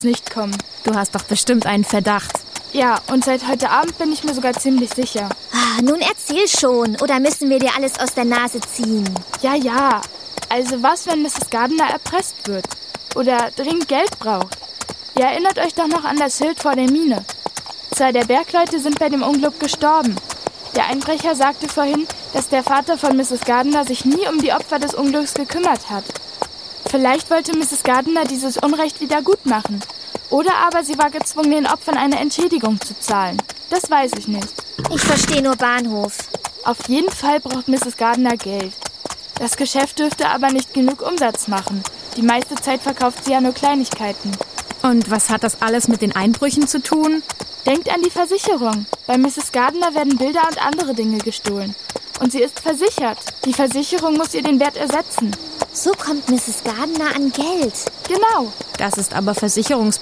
nicht kommen. Du hast doch bestimmt einen Verdacht. Ja, und seit heute Abend bin ich mir sogar ziemlich sicher. Nun erzähl schon, oder müssen wir dir alles aus der Nase ziehen? Ja. Also was, wenn Mrs. Gardiner erpresst wird? Oder dringend Geld braucht? Ihr erinnert euch doch noch an das Schild vor der Mine. 2 der Bergleute sind bei dem Unglück gestorben. Der Einbrecher sagte vorhin, dass der Vater von Mrs. Gardiner sich nie um die Opfer des Unglücks gekümmert hat. Vielleicht wollte Mrs. Gardiner dieses Unrecht wieder gut machen. Oder aber sie war gezwungen, den Opfern eine Entschädigung zu zahlen. Das weiß ich nicht. Ich verstehe nur Bahnhof. Auf jeden Fall braucht Mrs. Gardiner Geld. Das Geschäft dürfte aber nicht genug Umsatz machen. Die meiste Zeit verkauft sie ja nur Kleinigkeiten. Und was hat das alles mit den Einbrüchen zu tun? Denkt an die Versicherung. Bei Mrs. Gardiner werden Bilder und andere Dinge gestohlen. Und sie ist versichert. Die Versicherung muss ihr den Wert ersetzen. So kommt Mrs. Gardiner an Geld. Genau. Das ist aber versicherungspflichtig.